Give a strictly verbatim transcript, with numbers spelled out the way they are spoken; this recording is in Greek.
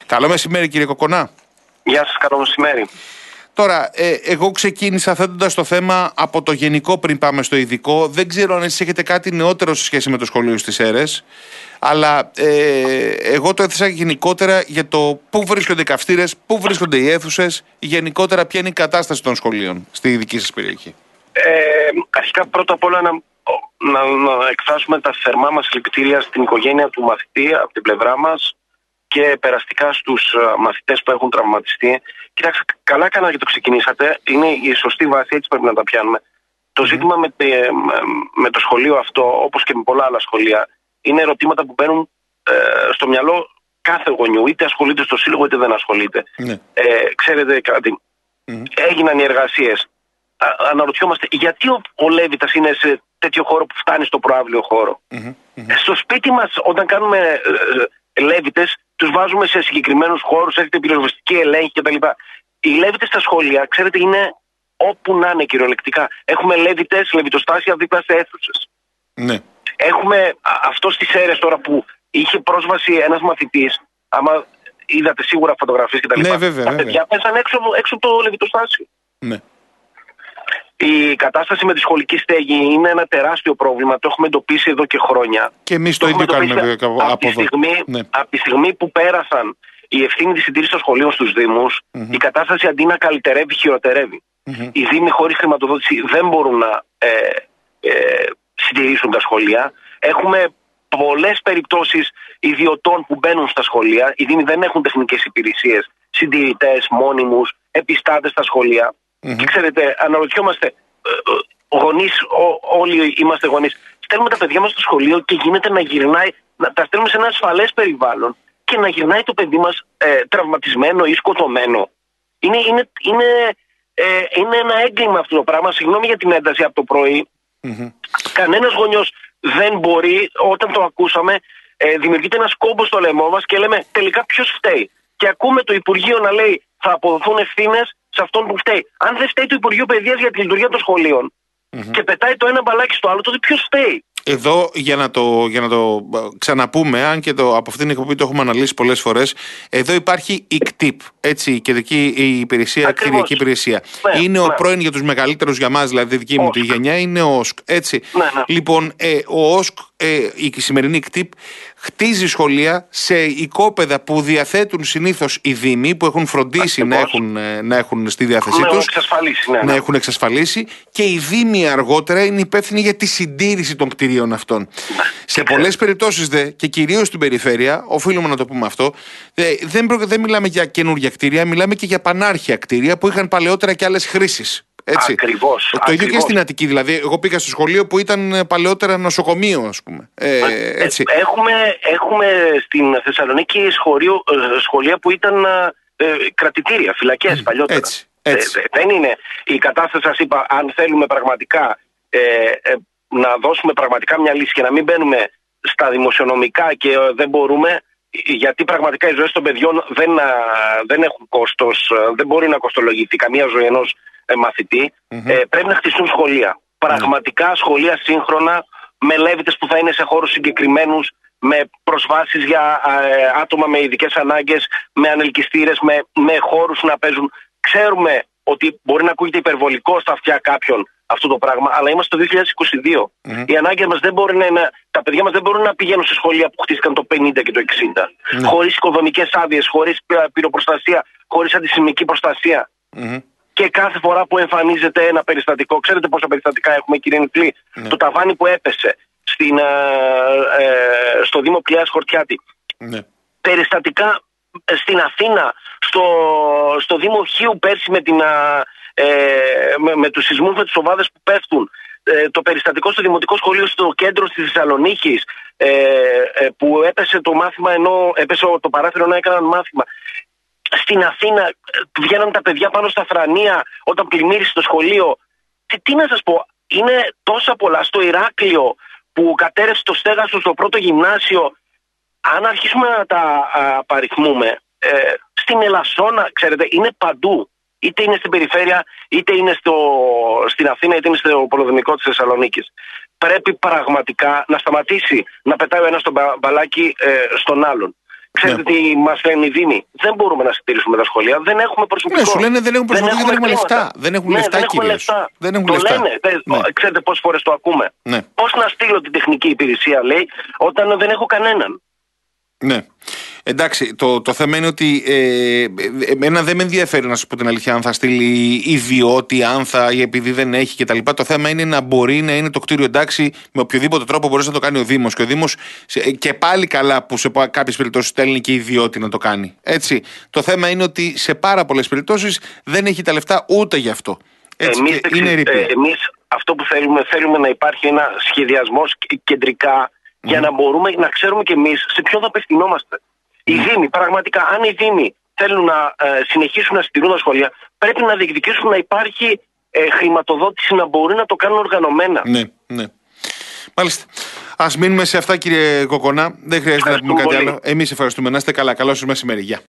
Καλό μεσημέρι, κύριε Κοκονά. Γεια σας, καλό μεσημέρι. Τώρα, ε, εγώ ξεκίνησα θέτοντας το θέμα από το γενικό πριν πάμε στο ειδικό. Δεν ξέρω αν εσείς έχετε κάτι νεότερο σε σχέση με το σχολείο στις Έρες, αλλά ε, εγώ το έθεσα γενικότερα για το πού βρίσκονται οι καυστήρες, πού βρίσκονται οι αίθουσες, γενικότερα ποια είναι η κατάσταση των σχολείων στη δική σας περιοχή. Ε, αρχικά πρώτα απ' όλα να, να, να εκφράσουμε τα θερμά μας συλληπιτήρια στην οικογένεια του μαθητή από την πλευρά μας και περαστικά στους μαθητές που έχουν τραυματιστεί. Κοιτάξτε, καλά έκανα και το ξεκινήσατε. Είναι η σωστή βάση, έτσι πρέπει να τα πιάνουμε. Το mm-hmm. ζήτημα με, με το σχολείο αυτό, όπως και με πολλά άλλα σχολεία, είναι ερωτήματα που μπαίνουν ε, στο μυαλό κάθε γονιού. Είτε ασχολείται στο σύλλογο, είτε δεν ασχολείται. Mm-hmm. Ε, ξέρετε κάτι, mm-hmm. έγιναν οι εργασίες. Α, αναρωτιόμαστε γιατί ο, ο Λέβητας είναι σε τέτοιο χώρο που φτάνει στο προαύλιο χώρο. Mm-hmm. Ε, στο σπίτι μας, όταν κάνουμε ε, ε, Λέβητες, τους βάζουμε σε συγκεκριμένους χώρους, έχετε πυροσβεστική ελέγχη κτλ. Οι Λέβητες στα σχολεία, ξέρετε, είναι όπου να είναι κυριολεκτικά. Έχουμε Λέβητες, λεβιτοστάσια δίπλα σε αίθουσες. Ναι. Έχουμε αυτό στις Έρες τώρα που είχε πρόσβαση ένας μαθητής. Άμα είδατε σίγουρα φωτογραφίες κτλ. Ναι, βέβαια, τα παιδιά πέσαν έξω, έξω από το λεβιτοστάσιο. Ναι. Η κατάσταση με τη σχολική στέγη είναι ένα τεράστιο πρόβλημα. Το έχουμε εντοπίσει εδώ και χρόνια. Και εμείς το, το ίδιο κάνουμε από, από, τη στιγμή, ναι. από τη στιγμή που πέρασαν η ευθύνη της συντήρησης των σχολείων στους Δήμους, mm-hmm. η κατάσταση αντί να καλυτερεύει, χειροτερεύει. Mm-hmm. Οι Δήμοι χωρίς χρηματοδότηση δεν μπορούν να ε, ε, συντηρήσουν τα σχολεία. Έχουμε πολλές περιπτώσεις ιδιωτών που μπαίνουν στα σχολεία. Οι Δήμοι δεν έχουν τεχνικές υπηρεσίες, συντηρητές, μόνιμους, επιστάτες στα σχολεία. Mm-hmm. Και ξέρετε, αναρωτιόμαστε, ε, ε, γονείς, ό, όλοι είμαστε γονείς, στέλνουμε τα παιδιά μας στο σχολείο και γίνεται να γυρνάει, να τα στέλνουμε σε ένα ασφαλές περιβάλλον και να γυρνάει το παιδί μας ε, τραυματισμένο ή σκοτωμένο. Είναι, είναι, είναι, ε, είναι ένα έγκλημα αυτό το πράγμα. Συγγνώμη για την ένταση από το πρωί. Mm-hmm. Κανένας γονιός δεν μπορεί, όταν το ακούσαμε, ε, δημιουργείται ένας κόμπος στο λαιμό μας και λέμε τελικά ποιος φταίει. Και ακούμε το Υπουργείο να λέει θα αποδοθούν ευθύνες σε αυτόν που φταίει. Αν δεν φταίει το Υπουργείο Παιδείας για τη λειτουργία των σχολείων mm-hmm. και πετάει το ένα μπαλάκι στο άλλο, τότε ποιος φταίει. Εδώ για να το, για να το ξαναπούμε, αν και το, από αυτήν την εκπομπή το έχουμε αναλύσει πολλές φορές, εδώ υπάρχει η ΚΤΙΠ, έτσι, η κεντρική υπηρεσία, κτηριακή υπηρεσία. Ναι, είναι ναι. ο πρώην για τους μεγαλύτερους για μας, δηλαδή δική μου τη γενιά, είναι ο ΟΣΚ. Έτσι. Ναι, ναι. Λοιπόν, ε, ο ΟΣΚ, ε, η σημερινή ΚΤΙΠ, χτίζει σχολεία σε οικόπεδα που διαθέτουν συνήθως οι Δήμοι, που έχουν φροντίσει να έχουν, να έχουν στη διάθεσή τους, εξασφαλίσει, ναι, ναι. να έχουν εξασφαλίσει, και οι Δήμοι αργότερα είναι υπεύθυνοι για τη συντήρηση των κτηρίων αυτών. Ναι. Σε πολλές περιπτώσεις δε, και κυρίως στην περιφέρεια, οφείλουμε να το πούμε αυτό, δε, δεν, προ, δεν μιλάμε για καινούργια κτίρια, μιλάμε και για πανάρχια κτίρια που είχαν παλαιότερα και άλλες χρήσεις. Έτσι. Ακριβώς. Το ακριβώς. ίδιο και στην Αττική. Δηλαδή, εγώ πήγα στο σχολείο που ήταν παλαιότερα νοσοκομείο, ας πούμε. Ε, έτσι. Έχουμε, έχουμε στην Θεσσαλονίκη σχολείο, σχολεία που ήταν ε, κρατητήρια, φυλακές mm, παλιότερα. Έτσι, έτσι. Ε, δεν είναι η κατάσταση, σας είπα, αν θέλουμε πραγματικά ε, ε, να δώσουμε πραγματικά μια λύση και να μην μπαίνουμε στα δημοσιονομικά και ε, δεν μπορούμε, γιατί πραγματικά οι ζωές των παιδιών δεν, α, δεν έχουν κόστος, δεν μπορεί να κοστολογηθεί καμία ζωή ενός ε, μαθητή. Mm-hmm. Ε, πρέπει να χτιστούν σχολεία. Πραγματικά σχολεία σύγχρονα, με Λέβητες που θα είναι σε χώρους συγκεκριμένους, με προσβάσεις για ε, άτομα με ειδικές ανάγκες, με ανελκυστήρες, με, με χώρους να παίζουν. Ξέρουμε ότι μπορεί να ακούγεται υπερβολικό στα αυτιά κάποιον αυτό το πράγμα, αλλά είμαστε το δύο χιλιάδες είκοσι δύο. Mm-hmm. Οι ανάγκες μας δεν μπορεί να είναι, τα παιδιά μας δεν μπορούν να πηγαίνουν σε σχολεία που χτίστηκαν το πενήντα και το εξήντα. Mm-hmm. Χωρίς οικοδομικές άδειες, χωρίς πυροπροστασία, χωρίς αντισημική προστασία. Mm-hmm. Και κάθε φορά που εμφανίζεται ένα περιστατικό, ξέρετε πόσα περιστατικά έχουμε, κύριε Νικλή, mm-hmm. το ταβάνι που έπεσε στην, ε, ε, στο Δήμο Πλιάς Χορτιάτη. Mm-hmm. Περιστατικά στην Αθήνα, στο, στο Δήμο Χίου πέρσι με, την, ε, με, με τους σεισμούς, με τις οβάδες που πέφτουν. Ε, το περιστατικό στο Δημοτικό Σχολείο στο κέντρο της Θεσσαλονίκης, ε, ε, που έπεσε το μάθημα ενώ έπεσε το παράθυρο να έκαναν μάθημα. Στην Αθήνα βγαίναν τα παιδιά πάνω στα θρανία όταν πλημμύρισε το σχολείο. Τι, τι να σας πω, είναι τόσα πολλά. Στο Ηράκλειο που κατέρευσε το στέγαστρο στο πρώτο γυμνάσιο. Αν αρχίσουμε να τα απαριθμούμε, ε, στην Ελασσόνα, ξέρετε, είναι παντού. Είτε είναι στην περιφέρεια, είτε είναι στο, στην Αθήνα, είτε είναι στο πολεοδομικό της Θεσσαλονίκης. Πρέπει πραγματικά να σταματήσει να πετάει ο ένας τον μπαλάκι ε, στον άλλον. Ξέρετε Ναι. τι μας λένε οι Δήμοι? Δεν μπορούμε να στηρίσουμε τα σχολεία, δεν έχουμε προσωπικό. Ναι, σου λένε δεν έχουν προσωπικό και δεν έχουμε λεφτά. Δεν έχουν ναι, λεφτά, δεν έχουμε κυρίως. λεφτά. Δεν έχουν το λεφτά. λένε. Ναι. Ξέρετε πόσες φορές το ακούμε? Ναι. Πώς να στείλω την τεχνική υπηρεσία, λέει, όταν δεν έχω κανέναν. Ναι. Εντάξει, το, το θέμα είναι ότι ε, εμένα δεν με ενδιαφέρει, να σου πω την αλήθεια, αν θα στείλει ιδιώτη, αν θα, επειδή δεν έχει κτλ. Το θέμα είναι να μπορεί να είναι το κτίριο εντάξει, με οποιοδήποτε τρόπο μπορεί να το κάνει ο Δήμος. Και ο Δήμος, και πάλι καλά που σε κάποιες περιπτώσεις στέλνει και ιδιώτη να το κάνει. Έτσι. Το θέμα είναι ότι σε πάρα πολλές περιπτώσεις δεν έχει τα λεφτά ούτε γι' αυτό. Έτσι, εμείς, και είναι ε, εμείς αυτό που θέλουμε, θέλουμε να υπάρχει ένα σχεδιασμός κεντρικά, mm. για να μπορούμε να ξέρουμε κι εμείς σε ποιον θα απευθυνόμαστε. Mm. Οι Δήμοι, πραγματικά, αν οι Δήμοι θέλουν να ε, συνεχίσουν να στηρούν τα σχολεία, πρέπει να διεκδικήσουν να υπάρχει ε, χρηματοδότηση, να μπορεί να το κάνουν οργανωμένα. Ναι, ναι. Μάλιστα. Ας μείνουμε σε αυτά, κύριε Κοκονά. Δεν χρειάζεται να πούμε κάτι άλλο. Εμείς ευχαριστούμε. Να είστε καλά. Καλό σας μεσημέρι. Γεια.